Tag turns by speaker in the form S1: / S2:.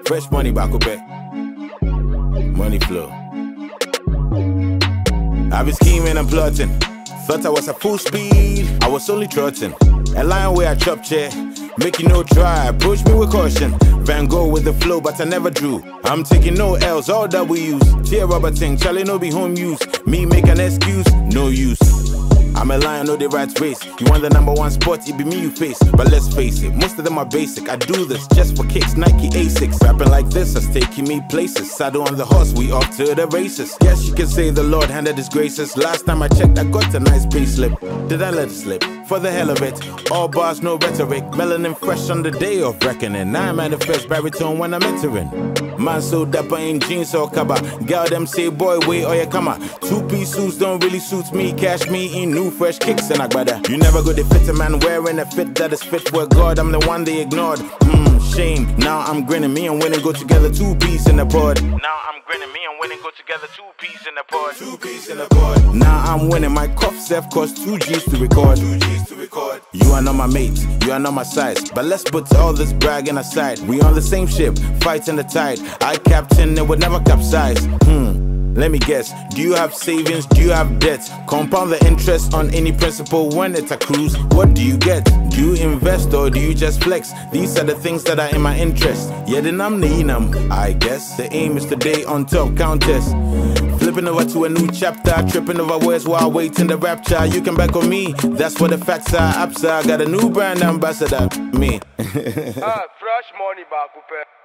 S1: Fresh money back up. Money flow. I been scheming and plotting. Thought I was at full speed, I was only trotting. A lion where I chop chair, make you no try, approach me with caution. Van Gogh with the flow, but I never drew. I'm taking no L's, all W's. Tear rubber thing, Charlie no be home use. Me make an excuse, no use. I'm a lion, know the right race. You want the #1 spot, it be me you face. But let's face it, most of them are basic. I do this just for kicks, Nike Asics. Rapping like this, that's taking me places. Saddle on the horse, we off to the races. Yes, you can say the Lord handed his graces. Last time I checked, I got a nice payslip. Did I let it slip? For the hell of it. All bars, no rhetoric. Melanin fresh on the day of reckoning. I manifest baritone when I'm entering. Man so dapper in jeans or cover. Girl them say boy wait or you come. 2-piece suits don't really suit me. Cash me in new fresh kicks and agbada. You never go to fit a man wearing a fit that is fit for God. I'm the one they ignored. Shame. Now I'm grinning. Me and winning go together. 2-piece in the pod. Now I'm grinning. Me and winning go together. 2-piece in the pod. 2-piece in the pod. Now I'm winning. My cough self cost 2 G's to record. 2 G's to record. You are not my mate. You are not my size. But let's put all this bragging aside. We on the same ship, fighting the tide. I captain it would never capsize. Let me guess, do you have savings, do you have debts? Compound the interest on any principal when it's a cruise. What do you get? Do you invest or do you just flex? These are the things that are in my interest. Yeah, then I'm the I guess. The aim is to stay on top, countess. Flipping over to a new chapter, tripping over words while waiting the rapture. You can back on me, that's what the facts are. Apsa got a new brand ambassador, me.
S2: Fresh money back,